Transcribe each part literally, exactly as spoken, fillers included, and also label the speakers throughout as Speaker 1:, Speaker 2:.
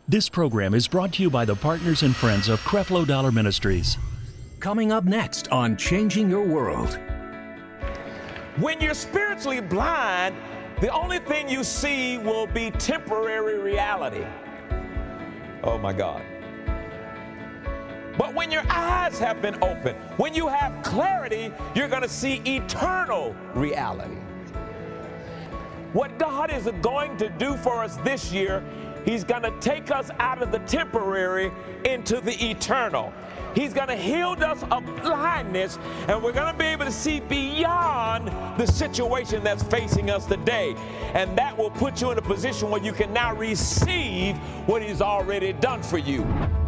Speaker 1: This program is brought to you by the partners and friends of Creflo Dollar Ministries.
Speaker 2: Coming up next on Changing Your World.
Speaker 3: When you're spiritually blind, the only thing you see will be temporary reality. Oh my God. But when your eyes have been opened, when you have clarity, you're going to see eternal reality. What God is going to do for us this year, He's going to take us out of the temporary into the eternal. He's going to heal us of blindness, and we're going to be able to see beyond the situation that's facing us today. And that will put you in a position where you can now receive what He's already done for you.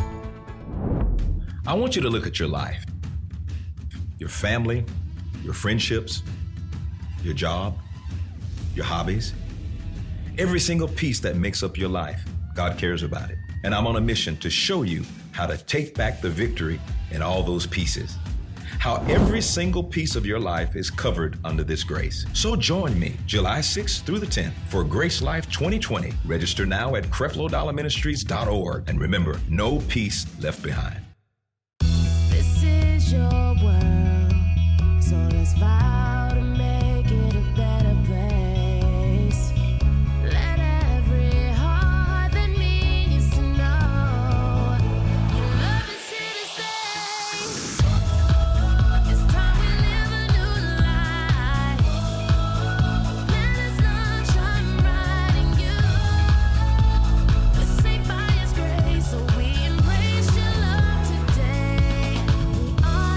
Speaker 4: I want you to look at your life, your family, your friendships, your job, your hobbies. Every single piece that makes up your life, God cares about it. And I'm on a mission to show you how to take back the victory in all those pieces. How every single piece of your life is covered under this grace. So join me July sixth through the tenth for Grace Life twenty twenty. Register now at creflo dollar ministries dot org. And remember, no piece left behind.
Speaker 5: This is your world, so let's vow to make it a better place. Let every heart that means to know your love is here to stay. It's time we live a new life. Let His love shine bright in you. We're saved by His grace, so we embrace your love today. We are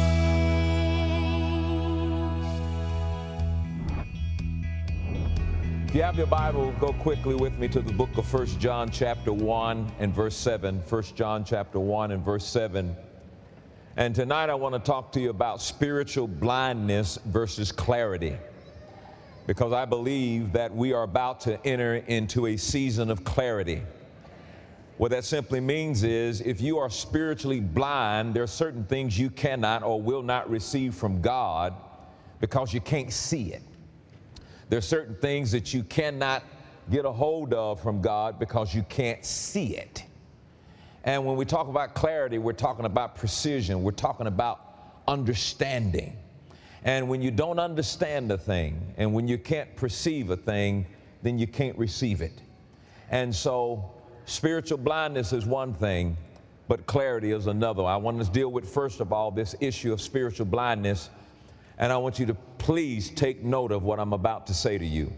Speaker 3: If you have your Bible, go quickly with me to the book of First John chapter one and verse seven. First John chapter one and verse seven. And tonight I want to talk to you about spiritual blindness versus clarity, because I believe that we are about to enter into a season of clarity. What that simply means is, if you are spiritually blind, there are certain things you cannot or will not receive from God because you can't see it. There are certain things that you cannot get a hold of from God because you can't see it. And when we talk about clarity, we're talking about precision. We're talking about understanding. And when you don't understand a thing, and when you can't perceive a thing, then you can't receive it. And so spiritual blindness is one thing, but clarity is another. I want to deal with, first of all, this issue of spiritual blindness. And I want you to please take note of what I'm about to say to you.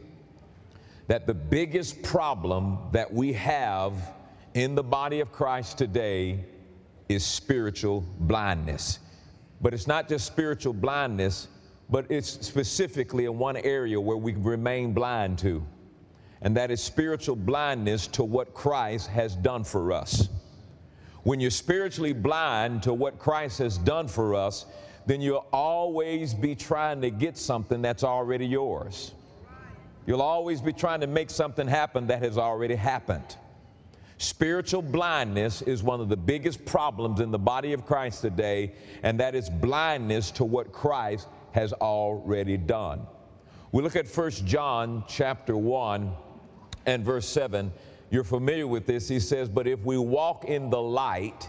Speaker 3: That the biggest problem that we have in the body of Christ today is spiritual blindness. But it's not just spiritual blindness, but it's specifically in one area where we remain blind to. And that is spiritual blindness to what Christ has done for us. When you're spiritually blind to what Christ has done for us, then you'll always be trying to get something that's already yours. You'll always be trying to make something happen that has already happened. Spiritual blindness is one of the biggest problems in the body of Christ today, and that is blindness to what Christ has already done. We look at First John chapter one and verse seven. You're familiar with this. He says, "But if we walk in the light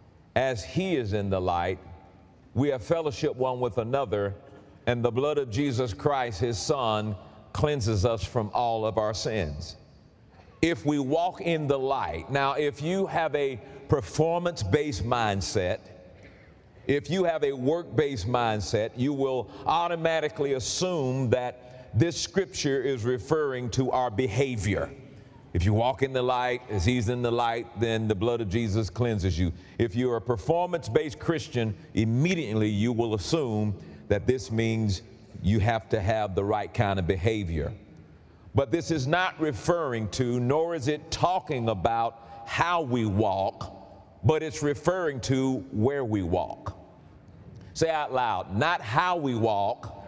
Speaker 3: as He is in the light, we have fellowship one with another, and the blood of Jesus Christ, His Son, cleanses us from all of our sins." If we walk in the light. Now, if you have a performance-based mindset, if you have a work-based mindset, you will automatically assume that this scripture is referring to our behavior. If you walk in the light as He's in the light, then the blood of Jesus cleanses you. If you're a performance-based Christian, immediately you will assume that this means you have to have the right kind of behavior. But this is not referring to, nor is it talking about how we walk, but it's referring to where we walk. Say out loud, not how we walk,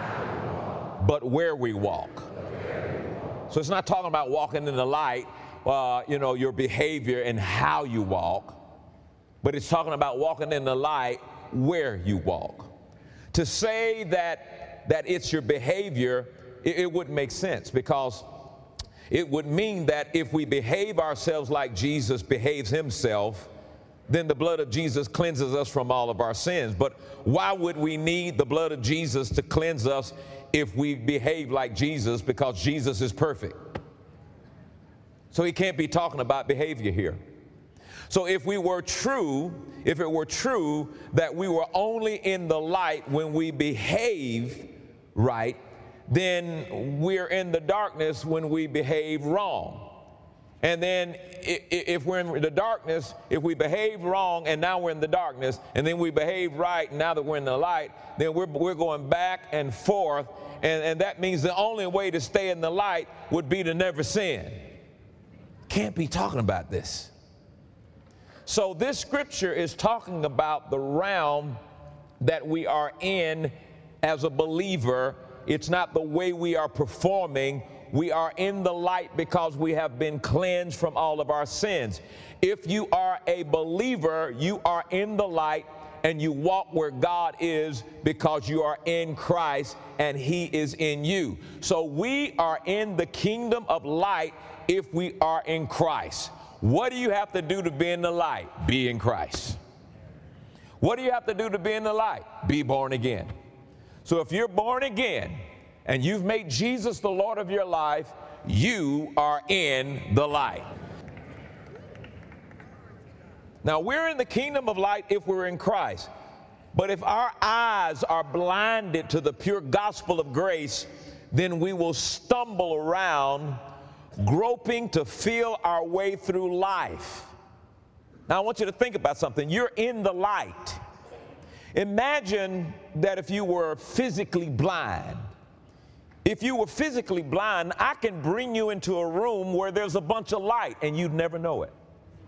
Speaker 3: but where we walk. So it's not talking about walking in the light, uh, you know, your behavior and how you walk, but it's talking about walking in the light where you walk. To say that, that it's your behavior, it, it wouldn't make sense, because It would mean that if we behave ourselves like Jesus behaves himself, then the blood of Jesus cleanses us from all of our sins. But why would we need the blood of Jesus to cleanse us if we behave like Jesus? Because Jesus is perfect. So he can't be talking about behavior here. So if we were true, if it were true that we were only in the light when we behave right, then we're in the darkness when we behave wrong. And then if we're in the darkness, if we behave wrong and now we're in the darkness, and then we behave right and now that we're in the light, then we're, we're going back and forth. And, and that means the only way to stay in the light would be to never sin. Can't be talking about this. So this scripture is talking about the realm that we are in as a believer. It's not the way we are performing. We are in the light because we have been cleansed from all of our sins. If you are a believer, you are in the light and you walk where God is because you are in Christ and he is in you. So we are in the kingdom of light if we are in Christ. What do you have to do to be in the light? Be in Christ. What do you have to do to be in the light? Be born again. So if you're born again and you've made Jesus the Lord of your life, you are in the light. Now, we're in the kingdom of light if we're in Christ. But if our eyes are blinded to the pure gospel of grace, then we will stumble around groping to feel our way through life. Now, I want you to think about something. You're in the light. Imagine that if you were physically blind. If you were physically blind, I can bring you into a room where there's a bunch of light and you'd never know it.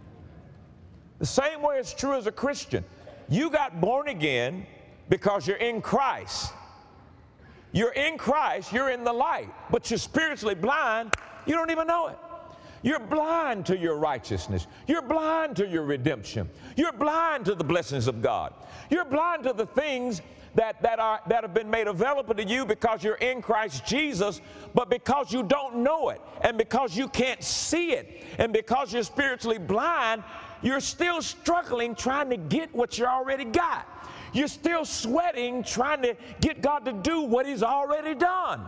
Speaker 3: The same way it's true as a Christian. You got born again because you're in Christ. You're in Christ, you're in the light, but you're spiritually blind, you don't even know it. You're blind to your righteousness. You're blind to your redemption. You're blind to the blessings of God. You're blind to the things that, that, are, that have been made available to you because you're in Christ Jesus, but because you don't know it, and because you can't see it, and because you're spiritually blind, you're still struggling trying to get what you already got. You're still sweating trying to get God to do what he's already done.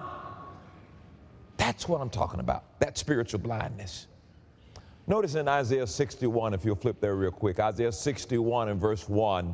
Speaker 3: That's what I'm talking about, that spiritual blindness. Notice in Isaiah sixty-one, if you'll flip there real quick, Isaiah sixty-one and verse one,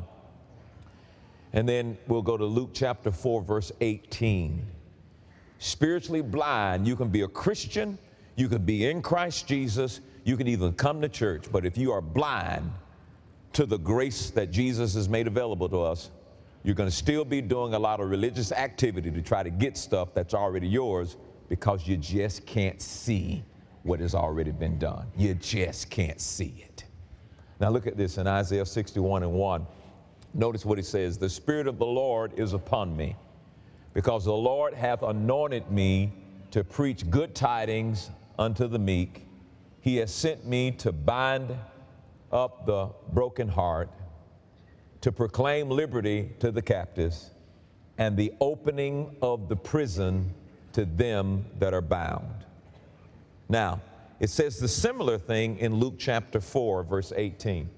Speaker 3: and then we'll go to Luke chapter four, verse eighteen. Spiritually blind, you can be a Christian, you can be in Christ Jesus, you can even come to church, but if you are blind to the grace that Jesus has made available to us, you're going to still be doing a lot of religious activity to try to get stuff that's already yours, because you just can't see what has already been done. You just can't see it. Now look at this in Isaiah sixty-one and one. Notice what he says. The Spirit of the Lord is upon me, because the Lord hath anointed me to preach good tidings unto the meek. He has sent me to bind up the broken heart, to proclaim liberty to the captives, and the opening of the prison to them that are bound. Now, it says the similar thing in Luke chapter four, verse eighteen.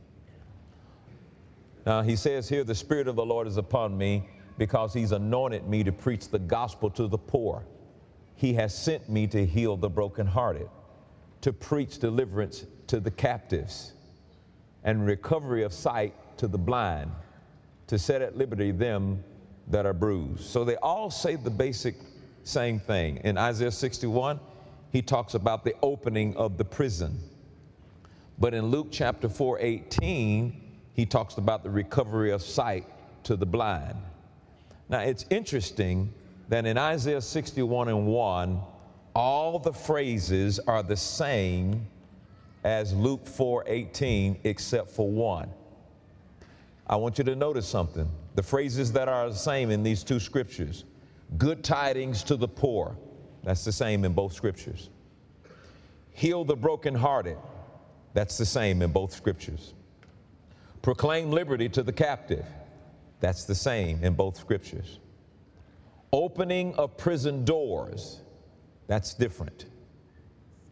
Speaker 3: Now, he says here, the Spirit of the Lord is upon me because he's anointed me to preach the gospel to the poor. He has sent me to heal the brokenhearted, to preach deliverance to the captives, and recovery of sight to the blind, to set at liberty them that are bruised. So they all say the basic same thing. In Isaiah sixty-one, he talks about the opening of the prison. But in Luke chapter four, eighteen, he talks about the recovery of sight to the blind. Now, it's interesting that in Isaiah sixty-one and one, all the phrases are the same as Luke four, eighteen, except for one. I want you to notice something. The phrases that are the same in these two scriptures: good tidings to the poor, that's the same in both scriptures. Heal the brokenhearted, that's the same in both scriptures. Proclaim liberty to the captive, that's the same in both scriptures. Opening of prison doors, that's different.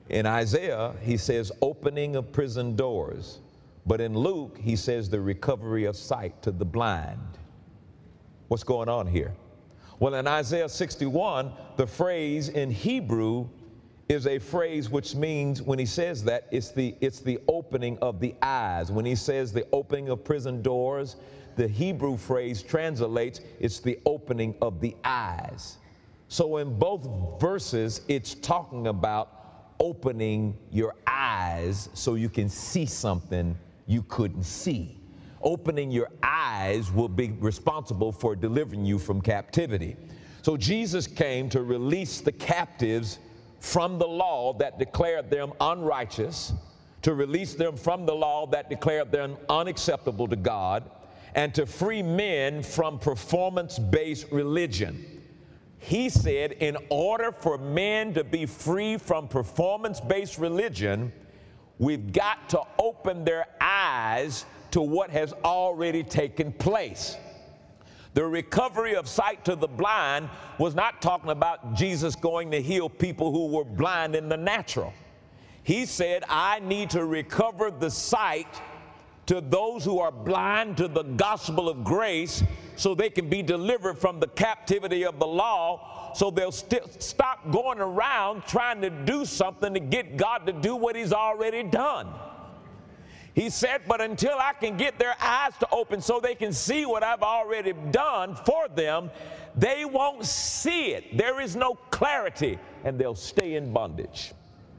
Speaker 3: In Isaiah, he says opening of prison doors. But in Luke, he says the recovery of sight to the blind. What's going on here? Well, in Isaiah sixty-one, the phrase in Hebrew is a phrase which means, when he says that, it's the, it's the opening of the eyes. When he says the opening of prison doors, the Hebrew phrase translates, it's the opening of the eyes. So in both verses, it's talking about opening your eyes so you can see something you couldn't see. Opening your eyes will be responsible for delivering you from captivity. So Jesus came to release the captives from the law that declared them unrighteous, to release them from the law that declared them unacceptable to God, and to free men from performance-based religion. He said, in order for men to be free from performance-based religion, we've got to open their eyes to what has already taken place. The recovery of sight to the blind was not talking about Jesus going to heal people who were blind in the natural. He said, I need to recover the sight to those who are blind to the gospel of grace so they can be delivered from the captivity of the law, so they'll st- stop going around trying to do something to get God to do what he's already done. He said, but until I can get their eyes to open so they can see what I've already done for them, they won't see it. There is no clarity, and they'll stay in bondage.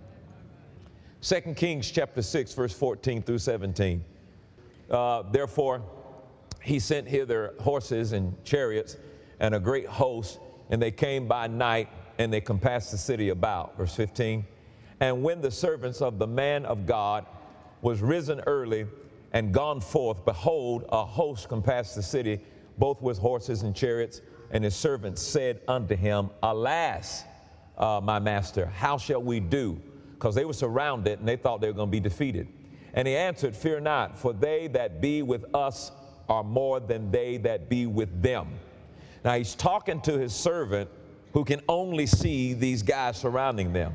Speaker 3: Second Kings chapter six, verse fourteen through seventeen. Uh, therefore, he sent hither horses and chariots and a great host, and they came by night, and they compassed the city about. Verse fifteen. And when the servants of the man of God was risen early and gone forth, behold, a host compassed the city, both with horses and chariots. And his servants said unto him, Alas, uh, my master, how shall we do? Because they were surrounded, and they thought they were going to be defeated. And he answered, Fear not, for they that be with us are more than they that be with them. Now he's talking to his servant who can only see these guys surrounding them.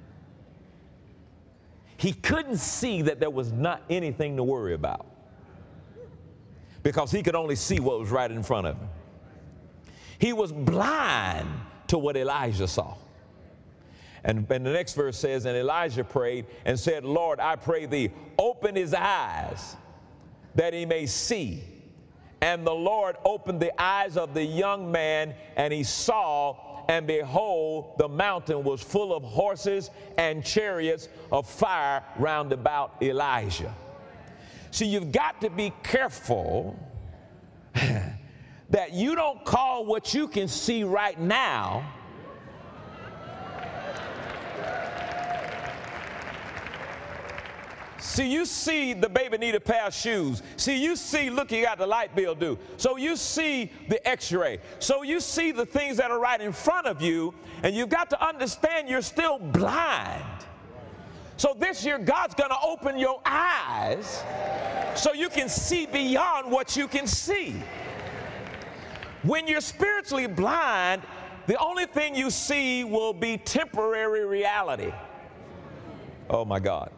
Speaker 3: He couldn't see that there was not anything to worry about because he could only see what was right in front of him. He was blind to what Elijah saw. And, and the next verse says, and Elijah prayed and said, Lord, I pray thee, open his eyes that he may see. And the Lord opened the eyes of the young man, and he saw, and behold, the mountain was full of horses and chariots of fire round about Elijah. See, you've got to be careful that you don't call what you can see right now See, you see the baby need a pair of shoes. See, you see, look, you got the light bill due. So you see the x-ray. So you see the things that are right in front of you, and you've got to understand you're still blind. So this year, God's going to open your eyes so you can see beyond what you can see. When you're spiritually blind, the only thing you see will be temporary reality. Oh, my God.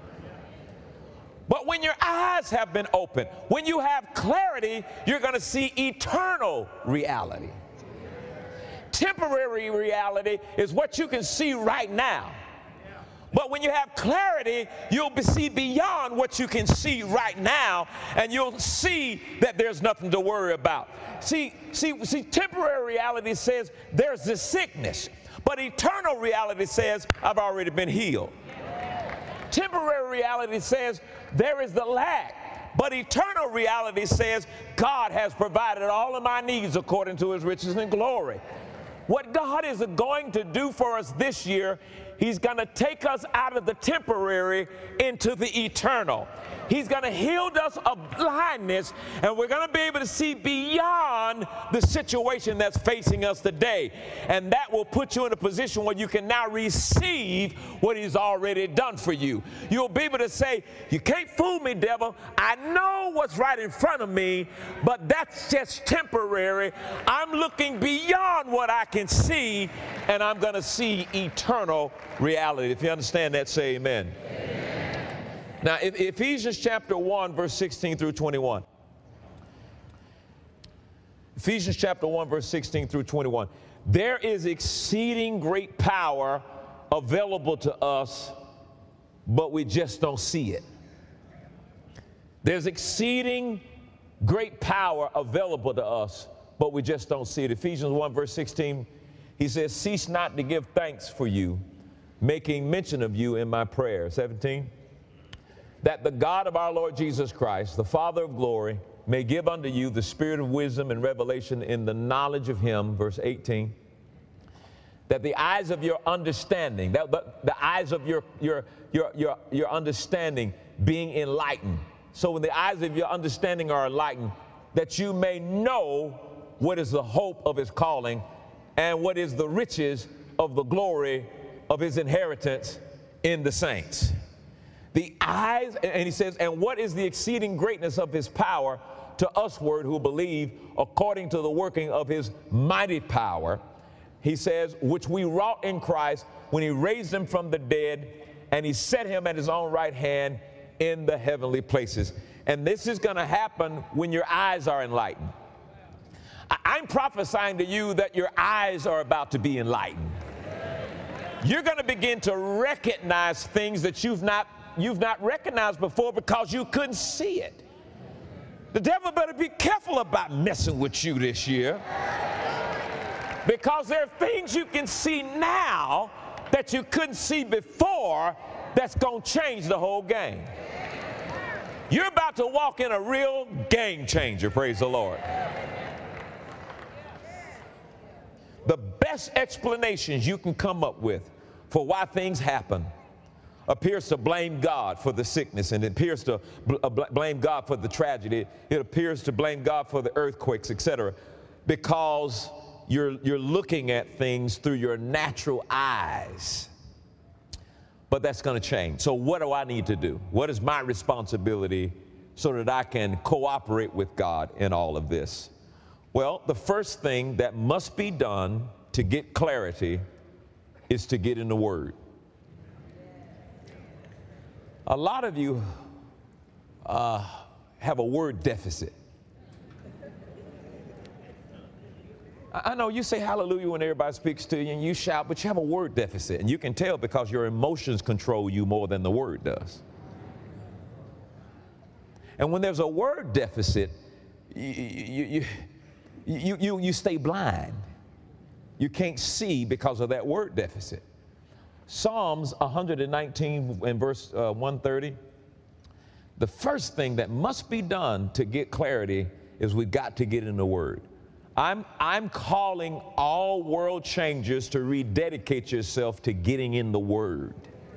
Speaker 3: But when your eyes have been opened, when you have clarity, you're going to see eternal reality. Temporary reality is what you can see right now. But when you have clarity, you'll see beyond what you can see right now, and you'll see that there's nothing to worry about. See, see, see, temporary reality says there's this sickness, but eternal reality says I've already been healed. Temporary reality says there is the lack, but eternal reality says God has provided all of my needs according to his riches and glory. What God is going to do for us this year, he's going to take us out of the temporary into the eternal. He's going to heal us of blindness, and we're going to be able to see beyond the situation that's facing us today. And that will put you in a position where you can now receive what he's already done for you. You'll be able to say, you can't fool me, devil. I know what's right in front of me, but that's just temporary. I'm looking beyond what I can see, and I'm going to see eternal reality. If you understand that, say amen. Amen. Now, if, Ephesians chapter one, verse sixteen through twenty-one. Ephesians chapter one, verse sixteen through twenty-one. There is exceeding great power available to us, but we just don't see it. There's exceeding great power available to us, but we just don't see it. Ephesians one, verse sixteen, he says, cease not to give thanks for you, making mention of you in my prayer. seventeen, that the God of our Lord Jesus Christ, the Father of glory, may give unto you the spirit of wisdom and revelation in the knowledge of him. Verse eighteen, that the eyes of your understanding, that the, the eyes of your, your, your, your, your understanding being enlightened. So when the eyes of your understanding are enlightened, that you may know what is the hope of his calling and what is the riches of the glory of his inheritance in the saints. The eyes, and he says, and what is the exceeding greatness of his power to usward who believe according to the working of his mighty power, he says, which we wrought in Christ when he raised him from the dead and he set him at his own right hand in the heavenly places. And this is going to happen when your eyes are enlightened. I- I'm prophesying to you that your eyes are about to be enlightened. You're going to begin to recognize things that you've not, you've not recognized before because you couldn't see it. The devil better be careful about messing with you this year, because there are things you can see now that you couldn't see before that's going to change the whole game. You're about to walk in a real game changer, praise the Lord. The best explanations you can come up with for why things happen appears to blame God for the sickness, and it appears to bl- uh, bl- blame God for the tragedy. It appears to blame God for the earthquakes, et cetera, because you're, you're looking at things through your natural eyes. But that's going to change. So what do I need to do? What is my responsibility so that I can cooperate with God in all of this? Well, the first thing that must be done to get clarity is to get in the Word. A lot of you uh, have a word deficit. I know you say hallelujah when everybody speaks to you and you shout, but you have a word deficit. And you can tell because your emotions control you more than the word does. And when there's a word deficit, you, you, you, you, you, you stay blind. You can't see because of that word deficit. Psalms one nineteen and verse uh, one thirty, the first thing that must be done to get clarity is we've got to get in the Word. I'm, I'm calling all world changers to rededicate yourself to getting in the Word.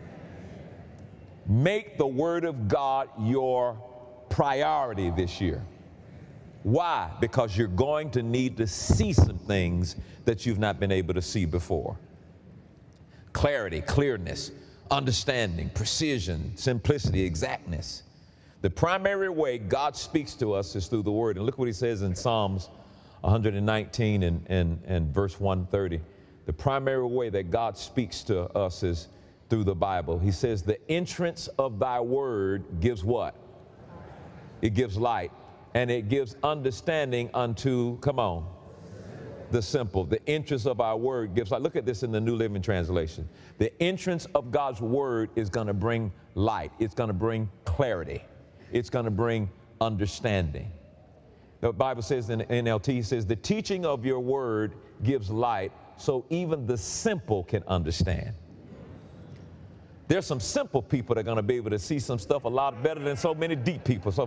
Speaker 3: Make the Word of God your priority this year. Why? Because you're going to need to see some things that you've not been able to see before. Clarity, clearness, understanding, precision, simplicity, exactness. The primary way God speaks to us is through the Word. And look what he says in Psalms one nineteen and, and, and verse one thirty. The primary way that God speaks to us is through the Bible. He says, the entrance of thy word gives what? It gives light. And it gives understanding unto, come on, the simple. The entrance of our word gives light. Look at this in the New Living Translation. The entrance of God's word is going to bring light. It's going to bring clarity. It's going to bring understanding. The Bible says in N L T, it says, the teaching of your word gives light so even the simple can understand. There's some simple people that are going to be able to see some stuff a lot better than so many deep people. So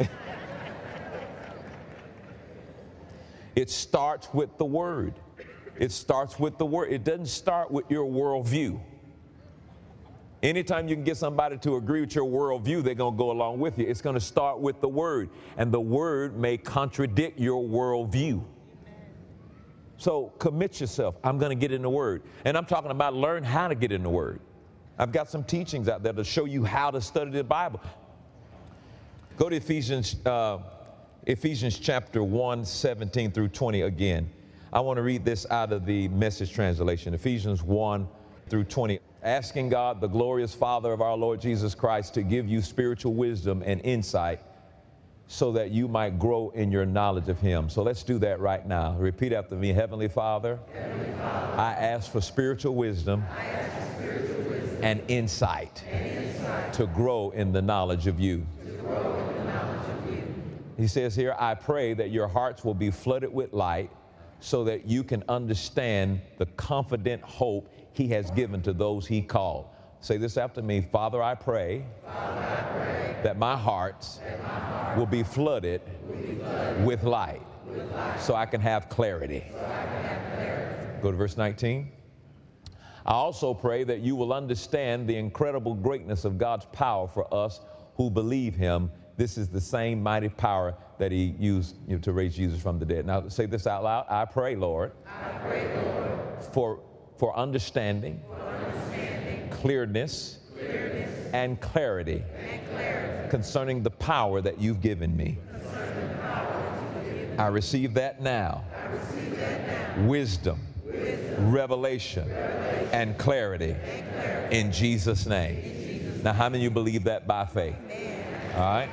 Speaker 3: it starts with the word. It starts with the word. It doesn't start with your worldview. Anytime you can get somebody to agree with your worldview, they're going to go along with you. It's going to start with the word, and the word may contradict your worldview. So commit yourself. I'm going to get in the word. And I'm talking about learn how to get in the word. I've got some teachings out there to show you how to study the Bible. Go to Ephesians, uh, Ephesians chapter one, seventeen through twenty again. I want to read this out of the Message translation, Ephesians one through twenty. asking God, the glorious Father of our Lord Jesus Christ, to give you spiritual wisdom and insight so that you might grow in your knowledge of Him. So let's do that right now. Repeat after me. Heavenly Father,
Speaker 6: Heavenly Father,
Speaker 3: I ask for spiritual wisdom,
Speaker 6: I ask for spiritual wisdom
Speaker 3: and insight,
Speaker 6: and insight
Speaker 3: to grow in the knowledge of you.
Speaker 6: to grow in the knowledge of you.
Speaker 3: He says here, I pray that your hearts will be flooded with light so that you can understand the confident hope He has given to those He called. Say this after me. Father, I pray,
Speaker 6: Father, I pray
Speaker 3: that my hearts
Speaker 6: that my heart
Speaker 3: will be flooded
Speaker 6: will be flooded
Speaker 3: with light
Speaker 6: with light
Speaker 3: so I can have clarity.
Speaker 6: so I can have clarity.
Speaker 3: Go to verse nineteen. I also pray that you will understand the incredible greatness of God's power for us who believe Him. This is the same mighty power that He used, you know, to raise Jesus from the dead. Now say this out loud. I pray, Lord,
Speaker 6: I pray, Lord,
Speaker 3: for, for understanding,
Speaker 6: for understanding,
Speaker 3: clearness,
Speaker 6: clearness,
Speaker 3: and clarity
Speaker 6: and clarity
Speaker 3: concerning the power that you've given me.
Speaker 6: concerning the power that you give me.
Speaker 3: I receive that now.
Speaker 6: I receive that now.
Speaker 3: Wisdom,
Speaker 6: Wisdom,
Speaker 3: revelation,
Speaker 6: revelation,
Speaker 3: and clarity
Speaker 6: and clarity.
Speaker 3: in Jesus' name. Now, how many of you believe that by faith? All right.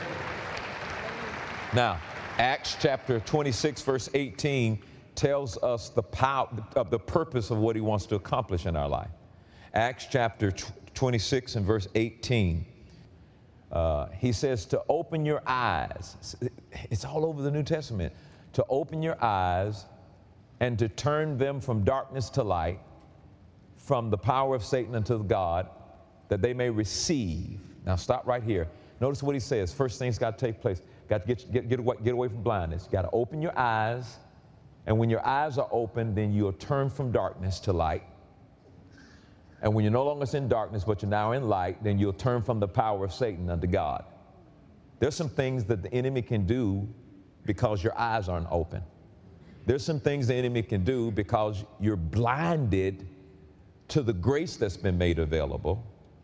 Speaker 3: Now, Acts chapter twenty-six, verse eighteen tells us the power of the purpose of what He wants to accomplish in our life. Acts chapter twenty-six and verse eighteen. Uh, he says to open your eyes. It's all over the New Testament. To open your eyes and to turn them from darkness to light, from the power of Satan unto God, that they may receive. Now stop right here. Notice what he says. First thing's got to take place. Got to get, get, get, away, get away from blindness. You got to open your eyes. And when your eyes are open, then you'll turn from darkness to light. And when you're no longer in darkness, but you're now in light, then you'll turn from the power of Satan unto God. There's some things that the enemy can do because your eyes aren't open. There's some things the enemy can do because you're blinded to the grace that's been made available,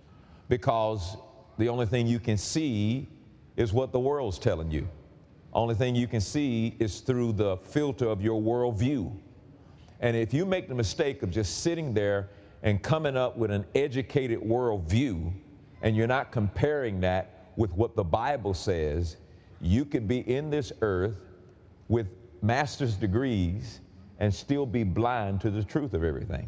Speaker 3: because the only thing you can see is what the world's telling you. Only thing you can see is through the filter of your worldview. And if you make the mistake of just sitting there and coming up with an educated worldview, and you're not comparing that with what the Bible says, you could be in this earth with master's degrees and still be blind to the truth of everything.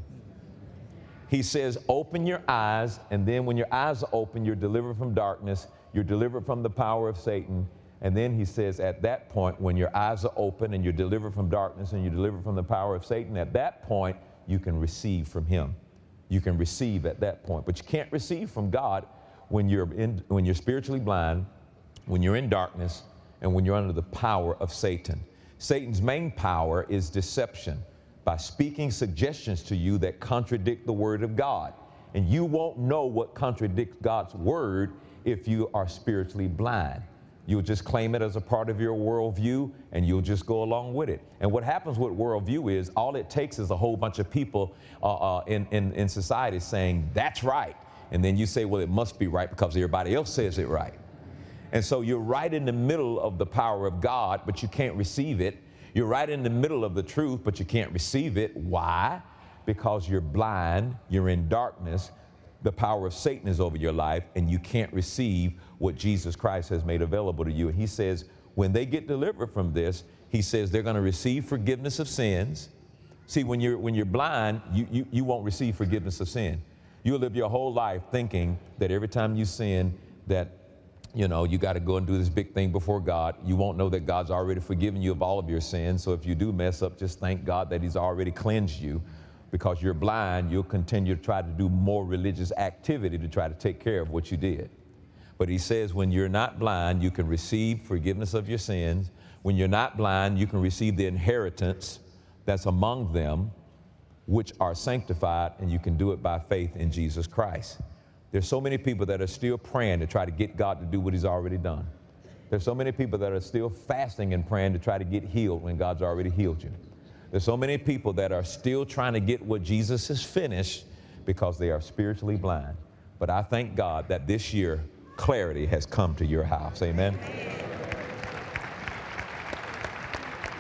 Speaker 3: He says, open your eyes, and then when your eyes are open, you're delivered from darkness, you're delivered from the power of Satan. And then he says, at that point, when your eyes are open and you're delivered from darkness and you're delivered from the power of Satan, at that point, you can receive from Him. You can receive at that point. But you can't receive from God when you're in, when you're spiritually blind, when you're in darkness, and when you're under the power of Satan. Satan's main power is deception, by speaking suggestions to you that contradict the Word of God. And you won't know what contradicts God's Word if you are spiritually blind. You'll just claim it as a part of your worldview, and you'll just go along with it. And what happens with worldview is all it takes is a whole bunch of people uh, uh, in, in, in society saying, that's right. And then you say, well, it must be right because everybody else says it right. And so you're right in the middle of the power of God, but you can't receive it. You're right in the middle of the truth, but you can't receive it. Why? Because you're blind, you're in darkness, the power of Satan is over your life, and you can't receive what Jesus Christ has made available to you. And he says, when they get delivered from this, he says they're going to receive forgiveness of sins. See, when you're, when you're blind, you, you, you won't receive forgiveness of sin. You'll live your whole life thinking that every time you sin, that you know, you got to go and do this big thing before God. You won't know that God's already forgiven you of all of your sins. So if you do mess up, just thank God that He's already cleansed you. Because you're blind, you'll continue to try to do more religious activity to try to take care of what you did. But he says when you're not blind, you can receive forgiveness of your sins. When you're not blind, you can receive the inheritance that's among them, which are sanctified, and you can do it by faith in Jesus Christ. There's so many people that are still praying to try to get God to do what He's already done. There's so many people that are still fasting and praying to try to get healed when God's already healed you. There's so many people that are still trying to get what Jesus has finished because they are spiritually blind. But I thank God that this year, clarity has come to your house. Amen.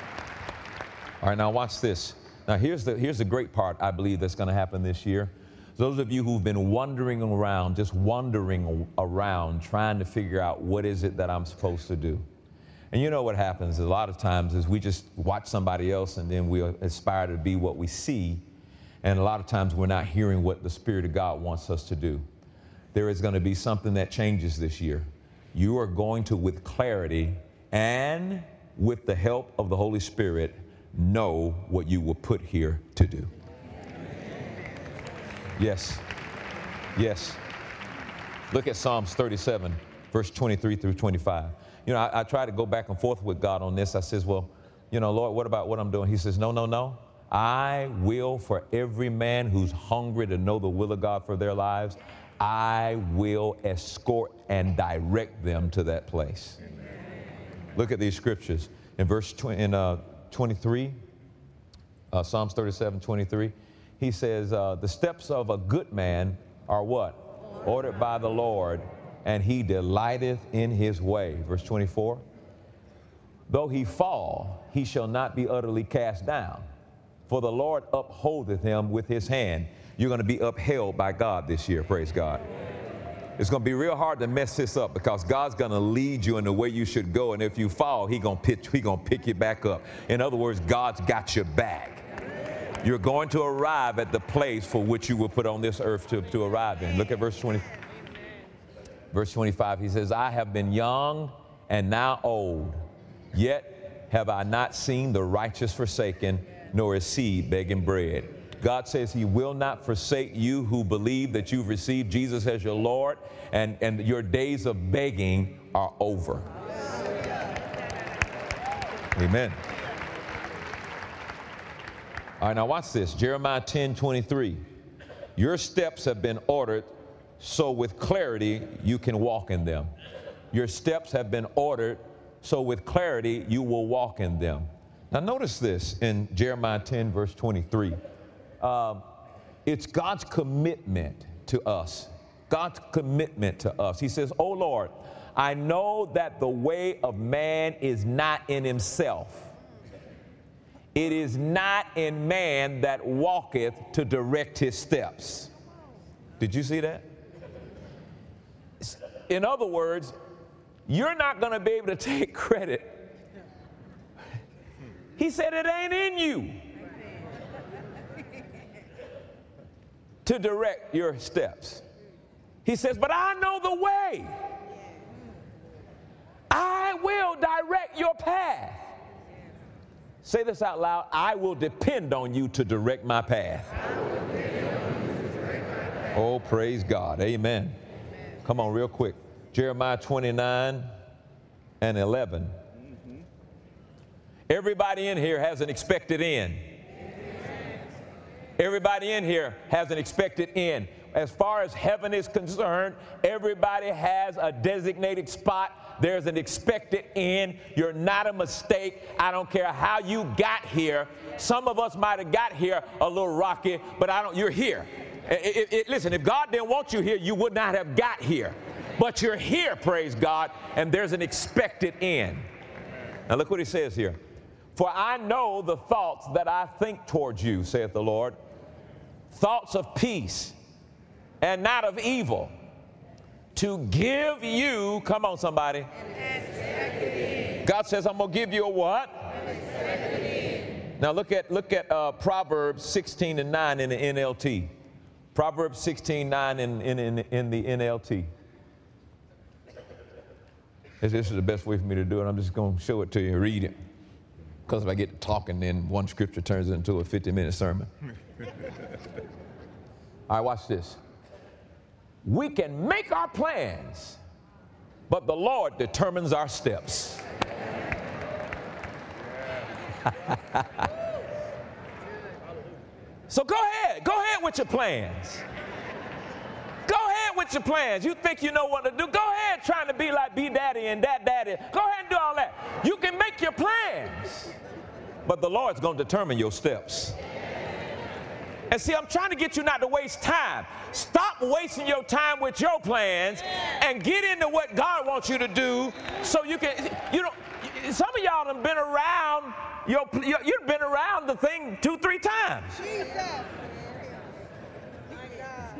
Speaker 3: All right, now watch this. Now here's the, here's the great part I believe that's going to happen this year. Those of you who've been wandering around, just wandering around, trying to figure out what is it that I'm supposed to do. And you know what happens a lot of times is we just watch somebody else and then we aspire to be what we see. And a lot of times we're not hearing what the Spirit of God wants us to do. There is going to be something that changes this year. You are going to, with clarity and with the help of the Holy Spirit, know what you were put here to do. Yes. Yes. Look at Psalms thirty-seven, verse twenty-three through twenty-five. You know, I, I try to go back and forth with God on this. I says, well, you know, Lord, what about what I'm doing? He says, no, no, no. I will, for every man who's hungry to know the will of God for their lives, I will escort and direct them to that place. Amen. Look at these scriptures. In verse tw- in, uh, twenty-three, uh, Psalms thirty-seven, twenty-three, he says, uh, the steps of a good man are what? Ordered by the Lord, and he delighteth in his way. Verse twenty-four, though he fall, he shall not be utterly cast down, for the Lord upholdeth him with his hand. You're going to be upheld by God this year, praise God. It's going to be real hard to mess this up because God's going to lead you in the way you should go, and if you fall, He's going to pitch, He's going to pick you back up. In other words, God's got your back. You're going to arrive at the place for which you were put on this earth to, to arrive in. Look at verse twenty. Verse twenty-five, he says, I have been young and now old, yet have I not seen the righteous forsaken, nor his seed begging bread. God says He will not forsake you who believe that you've received Jesus as your Lord, and, and your days of begging are over. Amen. All right, now watch this. Jeremiah ten, twenty-three. Your steps have been ordered, so with clarity you can walk in them. Your steps have been ordered, so with clarity you will walk in them. Now notice this in Jeremiah ten, verse twenty-three. Um, it's God's commitment to us. God's commitment to us. He says, "O Lord, I know that the way of man is not in himself. It is not in man that walketh to direct his steps." Did you see that? In other words, you're not going to be able to take credit. He said it ain't in you to direct your steps. He says, but I know the way. I will direct your path. Say this out loud. I will depend on you to direct my path. Oh, praise God. Amen. Come on real quick. Jeremiah twenty-nine and eleven. Everybody in here has an expected end. Everybody in here has an expected end. As far as heaven is concerned, everybody has a designated spot. There's an expected end. You're not a mistake. I don't care how you got here. Some of us might have got here a little rocky, but I don't. You're here. It, it, it, listen, if God didn't want you here, you would not have got here. But you're here, praise God, and there's an expected end. Now look what he says here. For I know the thoughts that I think towards you, saith the Lord, thoughts of peace and not of evil, to give you, come on somebody. God says, I'm going to give you a what? Now look at look at uh, Proverbs sixteen and nine in the N L T. Proverbs sixteen, nine in, in, in, in the N L T. This, this is the best way for me to do it. I'm just going to show it to you and read it. Because if I get to talking, then one scripture turns into a fifty-minute sermon. All right, watch this. We can make our plans, but the Lord determines our steps. So go ahead. Go ahead with your plans. Go ahead with your plans. You think you know what to do. Go ahead trying to be like B Daddy and Dad Daddy. Go ahead and do all that. You can make your plans, but the Lord's going to determine your steps. And see, I'm trying to get you not to waste time. Stop wasting your time with your plans and get into what God wants you to do so you can, you know, some of y'all have been around, your, your, you've been around the thing two, three times.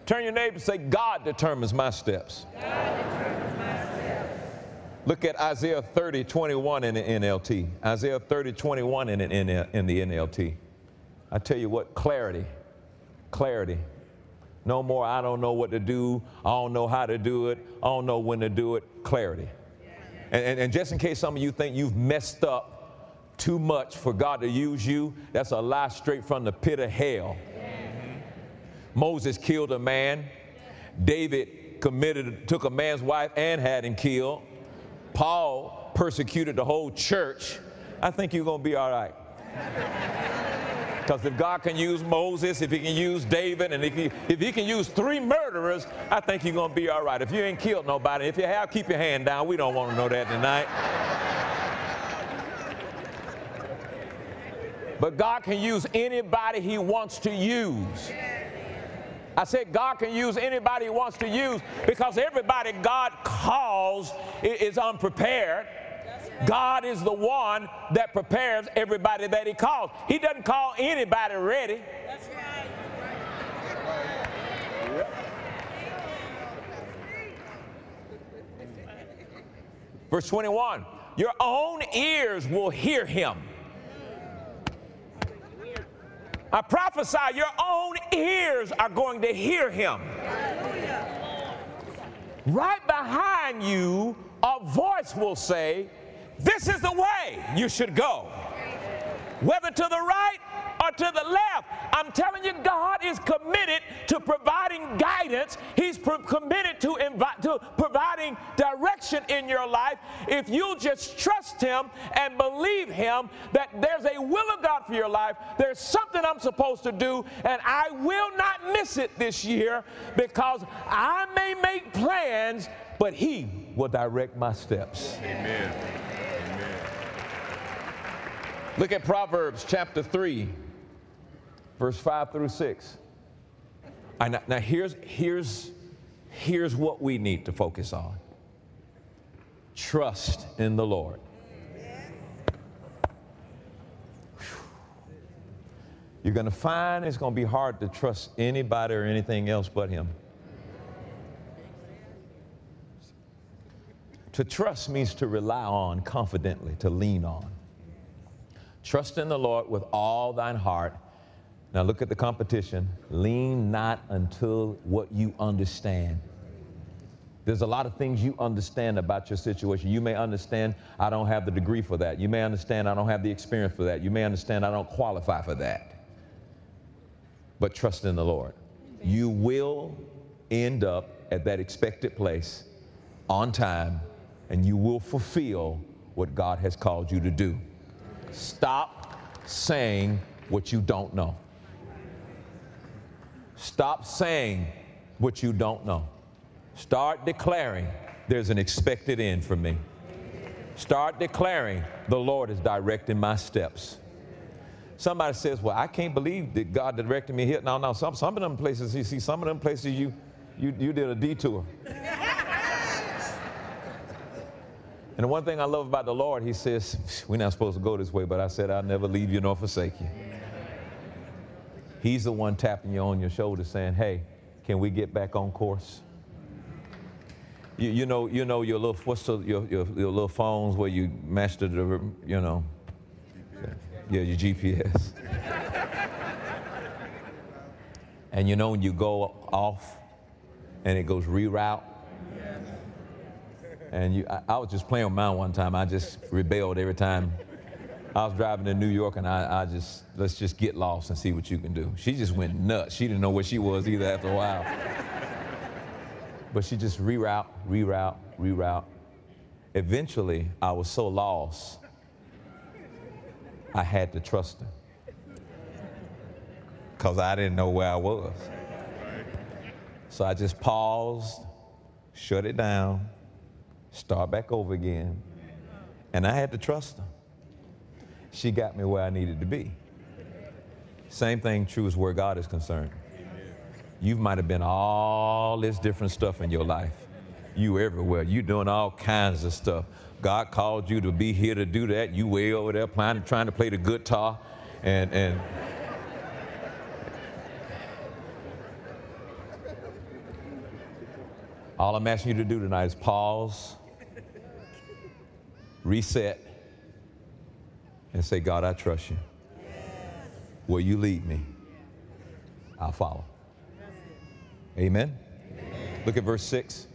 Speaker 3: Turn your neighbor and say, God determines my steps.
Speaker 6: God determines my steps.
Speaker 3: Look at Isaiah thirty, twenty-one in the N L T. Isaiah thirty, twenty-one in the, in the N L T. I tell you what, clarity, clarity. No more, I don't know what to do. I don't know how to do it. I don't know when to do it. Clarity. And, and, and just in case some of you think you've messed up too much for God to use you, that's a lie straight from the pit of hell. Moses killed a man. David committed, took a man's wife and had him killed. Paul persecuted the whole church. I think you're going to be all right. Because if God can use Moses, if he can use David, and if he, if he can use three murderers, I think you're going to be all right. If you ain't killed nobody, if you have, keep your hand down. We don't want to know that tonight. But God can use anybody he wants to use. I said God can use anybody he wants to use, because everybody God calls is unprepared. God is the one that prepares everybody that he calls. He doesn't call anybody ready.
Speaker 6: That's right.
Speaker 3: Verse twenty-one, your own ears will hear him. I prophesy your own ears are going to hear him. Right behind you, a voice will say, this is the way you should go. Whether to the right or to the left, I'm telling you, God is committed to providing guidance. He's pro- committed to, invi- to providing direction in your life. If you just trust him and believe him that there's a will of God for your life, there's something I'm supposed to do, and I will not miss it this year, because I may make plans, but he will direct my steps.
Speaker 7: Amen.
Speaker 3: Look at Proverbs chapter three, verse five through six. Right, now, now here's, here's, here's what we need to focus on. Trust in the Lord. You're going to find it's going to be hard to trust anybody or anything else but him. To trust means to rely on confidently, to lean on. Trust in the Lord with all thine heart. Now look at the competition. Lean not until what you understand. There's a lot of things you understand about your situation. You may understand, I don't have the degree for that. You may understand, I don't have the experience for that. You may understand, I don't qualify for that. But trust in the Lord. You will end up at that expected place on time, and you will fulfill what God has called you to do. Stop saying what you don't know. Stop saying what you don't know. Start declaring, there's an expected end for me. Start declaring, the Lord is directing my steps. Somebody says, well, I can't believe that God directed me here. No, no, some, some of them places, you see, some of them places you, you, you did a detour. And the one thing I love about the Lord, he says, we're not supposed to go this way, but I said, I'll never leave you nor forsake you. He's the one tapping you on your shoulder saying, hey, can we get back on course? You, you know, you know your little, what's the, your, your, your little phones where you master the, you know, yeah, your G P S. And you know when you go off and it goes reroute, and you, I, I was just playing with mine one time. I just rebelled every time. I was driving to New York, and I, I just, let's just get lost and see what you can do. She just went nuts. She didn't know where she was either after a while. But she just reroute, reroute, reroute. Eventually, I was so lost, I had to trust her. Because I didn't know where I was. So I just paused, shut it down, start back over again, and I had to trust her. She got me where I needed to be. Same thing true as where God is concerned. You might have been all this different stuff in your life. You everywhere. You doing all kinds of stuff. God called you to be here to do that. You way over there playing, trying to play the guitar, and and All I'm asking you to do tonight is pause, reset, and say, God, I trust you. Where you lead me, I'll follow. Amen? Look at verse six.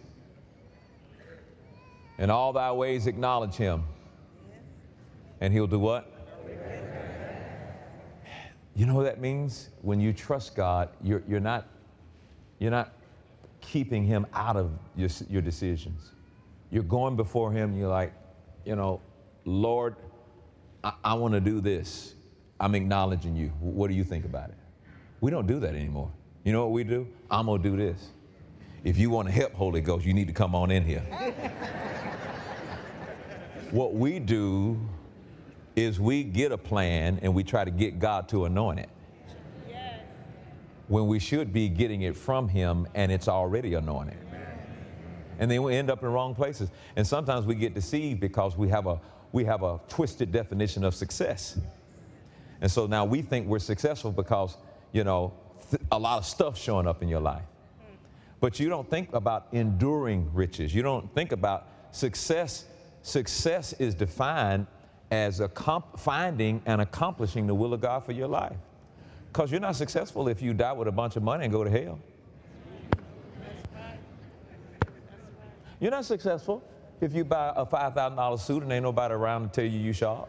Speaker 3: In all thy ways acknowledge him, and he'll do what? You know what that means? When you trust God, you're, you're not, you're not keeping him out of your, your decisions. You're going before him, you're like, you know, Lord, I, I want to do this. I'm acknowledging you. What do you think about it? We don't do that anymore. You know what we do? I'm going to do this. If you want to help Holy Ghost, you need to come on in here. What we do is we get a plan and we try to get God to anoint it. Yes. When we should be getting it from him and it's already anointed. Amen. And then we end up in wrong places. And sometimes we get deceived because we have a we have a twisted definition of success. And so now we think we're successful because, you know, th- a lot of stuff showing up in your life. But you don't think about enduring riches. You don't think about success. Success is defined as a comp- finding and accomplishing the will of God for your life. Because you're not successful if you die with a bunch of money and go to hell. You're not successful if you buy a five thousand dollar suit and ain't nobody around to tell you you sharp.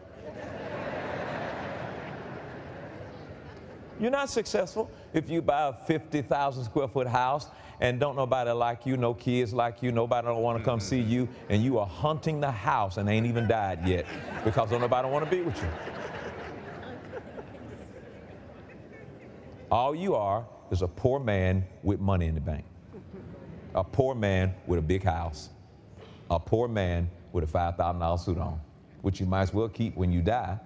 Speaker 3: You're not successful if you buy a fifty thousand square foot house and don't nobody like you, no kids like you, nobody don't want to come see you, and you are hunting the house and ain't even died yet because don't nobody want to be with you. All you are is a poor man with money in the bank. A poor man with a big house. A poor man with a five thousand dollar suit on, which you might as well keep when you die.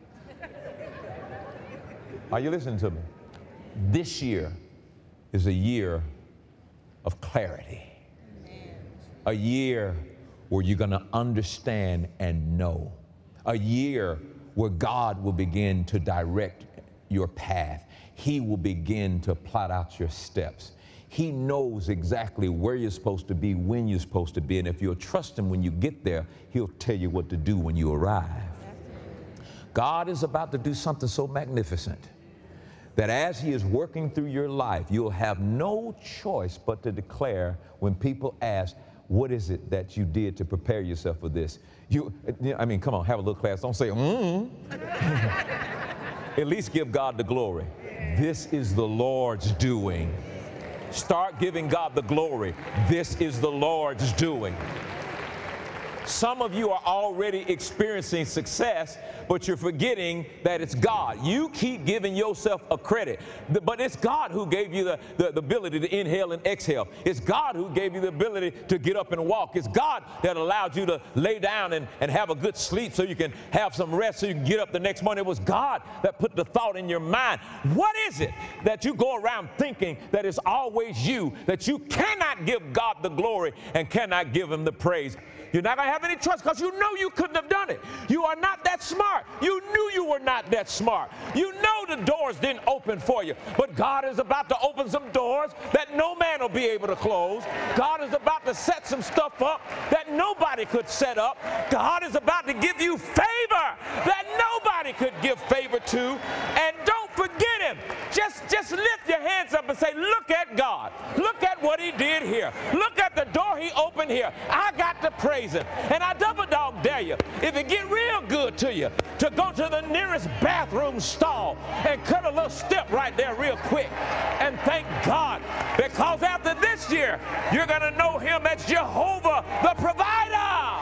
Speaker 3: Are you listening to me? This year is a year of clarity. A year where you're going to understand and know. A year where God will begin to direct your path. He will begin to plot out your steps. He knows exactly where you're supposed to be, when you're supposed to be, and if you'll trust him when you get there, he'll tell you what to do when you arrive. God is about to do something so magnificent that as he is working through your life, you'll have no choice but to declare when people ask, what is it that you did to prepare yourself for this? You, I mean, come on, have a little class. Don't say, mm. At least give God the glory. This is the Lord's doing. Start giving God the glory. This is the Lord's doing. Some of you are already experiencing success, but you're forgetting that it's God. You keep giving yourself a credit, but it's God who gave you the, the, the ability to inhale and exhale. It's God who gave you the ability to get up and walk. It's God that allowed you to lay down and, and have a good sleep so you can have some rest so you can get up the next morning. It was God that put the thought in your mind. What is it that you go around thinking that it's always you, that you cannot give God the glory and cannot give him the praise? You're not going to have any trust because you know you couldn't have done it. You are not that smart. You knew you were not that smart. You know the doors didn't open for you. But God is about to open some doors that no man will be able to close. God is about to set some stuff up that nobody could set up. God is about to give you favor that nobody could give favor to. And don't forget him. Just, just lift your hands up and say, look at God. Look at what he did here. Look at the door he opened here. I got to praise him. And I double dog dare you, if it get real good to you, to go to the nearest bathroom stall and cut a little step right there real quick and thank God, because after this year, you're going to know him as Jehovah the provider.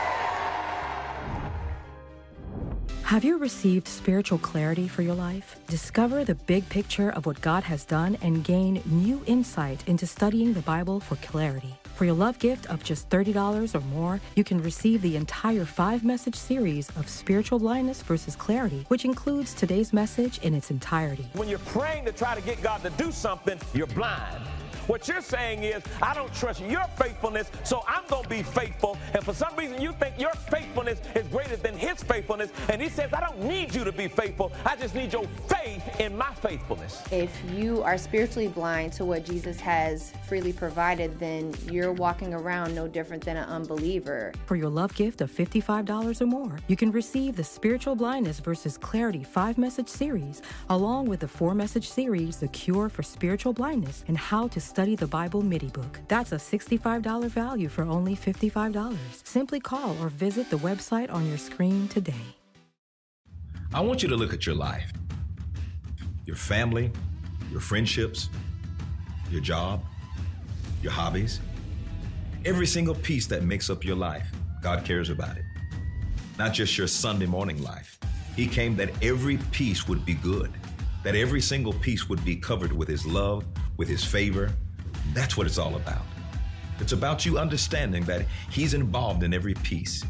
Speaker 7: Have you received spiritual clarity for your life? Discover the big picture of what God has done and gain new insight into studying the Bible for clarity. For your love gift of just thirty dollars or more, you can receive the entire five-message series of Spiritual Blindness versus Clarity, which includes today's message in its entirety.
Speaker 3: When you're praying to try to get God to do something, you're blind. What you're saying is, I don't trust your faithfulness, so I'm going to be faithful. And for some reason, you think your faithfulness is greater than his his faithfulness. And he says, I don't need you to be faithful. I just need your faith in my faithfulness.
Speaker 8: If you are spiritually blind to what Jesus has freely provided, then you're walking around no different than an unbeliever.
Speaker 7: For your love gift of fifty-five dollars or more, you can receive the Spiritual Blindness versus Clarity five-message series, along with the four-message series, The Cure for Spiritual Blindness and How to Study the Bible MIDI book. That's a sixty-five dollars value for only fifty-five dollars. Simply call or visit the website on your screen today.
Speaker 4: I want you to look at your life, your family, your friendships, your job, your hobbies, every single piece that makes up your life. God cares about it. Not just your Sunday morning life. He came that every piece would be good, that every single piece would be covered with his love, with his favor. That's what it's all about. It's about you understanding that he's involved in every piece.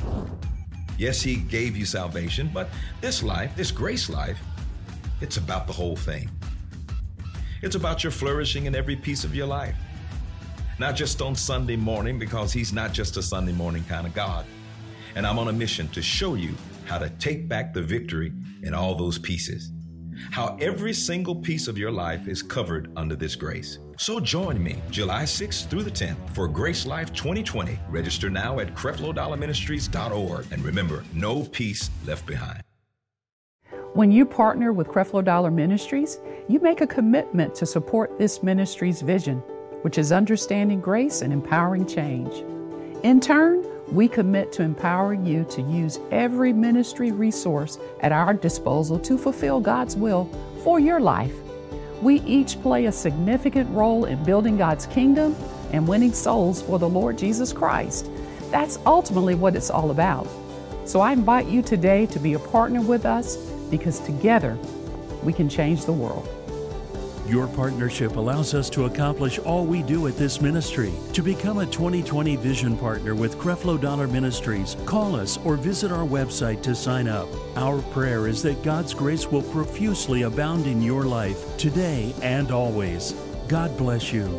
Speaker 4: Yes, he gave you salvation, but this life, this grace life, it's about the whole thing. It's about your flourishing in every piece of your life. Not just on Sunday morning, because he's not just a Sunday morning kind of God. And I'm on a mission to show you how to take back the victory in all those pieces. How every single piece of your life is covered under this grace. So join me July sixth through the tenth for Grace Life twenty twenty. Register now at Creflo Dollar Ministries dot org. And remember, no piece left behind.
Speaker 9: When you partner with Creflo Dollar Ministries, you make a commitment to support this ministry's vision, which is understanding grace and empowering change. In turn, we commit to empowering you to use every ministry resource at our disposal to fulfill God's will for your life. We each play a significant role in building God's kingdom and winning souls for the Lord Jesus Christ. That's ultimately what it's all about. So I invite you today to be a partner with us, because together we can change the world.
Speaker 1: Your partnership allows us to accomplish all we do at this ministry. To become a twenty twenty Vision Partner with Creflo Dollar Ministries, call us or visit our website to sign up. Our prayer is that God's grace will profusely abound in your life today and always. God bless you.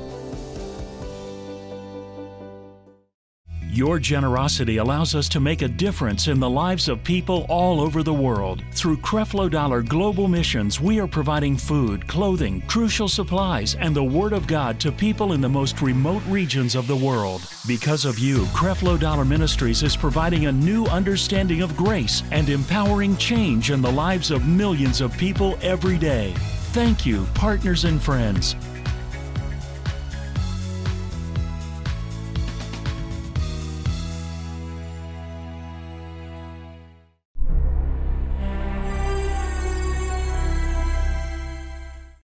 Speaker 1: Your generosity allows us to make a difference in the lives of people all over the world. Through Creflo Dollar Global Missions, we are providing food, clothing, crucial supplies, and the Word of God to people in the most remote regions of the world. Because of you, Creflo Dollar Ministries is providing a new understanding of grace and empowering change in the lives of millions of people every day. Thank you, partners and friends.